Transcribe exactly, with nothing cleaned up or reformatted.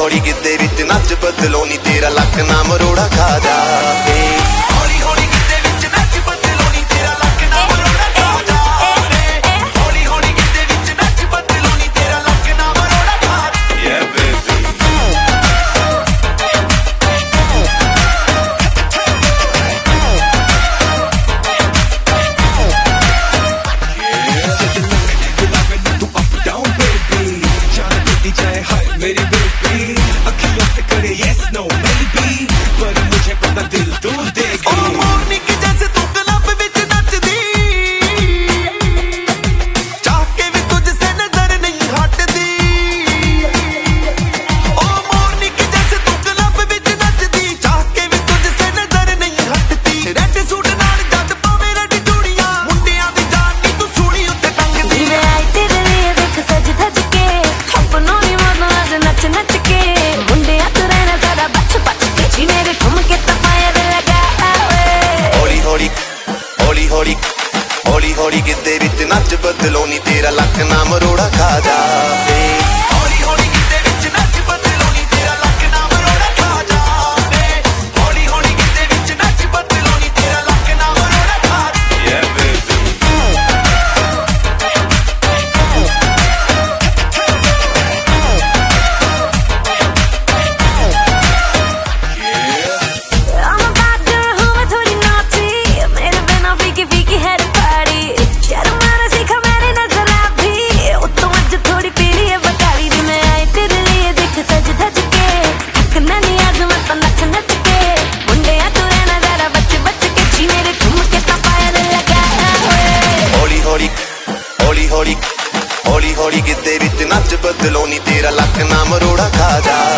हौली गिद्धे विच नच बदलो नी तेरा लक ना मरोड़ा खा जावे। हौली हौली गिद्धे विच नच बदलो नी तेरा लक ना मरोड़ा खा जावे। हौली हौली गिद्धे विच नच बदलो नी तेरा लक ना मरोड़ा खा जावे। Yeah baby मेरी बेबी अखियों से करे yes no maybe पर मुझे पता दिल तू देगी। ओ मोरनी की जैसे तू क्लब विच नचदी चाह के भी तुझसे नजर नहीं हटदी। ओ मोरनी की जैसे तू क्लब विच नचदी चाह के भी तुझसे नजर नहीं हटदी। रेड सूट नाल जद पावे रेड चूड़ियां मुंडियां दी जान नी तू सूड़ी उत्ते टंगदी। मैं आई तेरे लिए देख सज धज के अपनों नी नच नच के मुंडिया तू रहना सारा बच बच के जी मेरे ठुमके तफायर लगा आवे। हौली हौली हौली हौली हौली हौली गिद्धे विच नच बदलो नी तेरा लक ना मरोड़ा खा जावे। हौली हौली गिद्धे विच नच बदलो नी तेरा लक ना मरोड़ा खा जावे। हौली हौली गिद्धे विच नच बदलो नी तेरा लक ना मरोड़ा खा जावे। Yeah baby हौली हौली हौली गिद्धे विच नच बदलो नी तेरा लक ना मरोड़ा खा जा।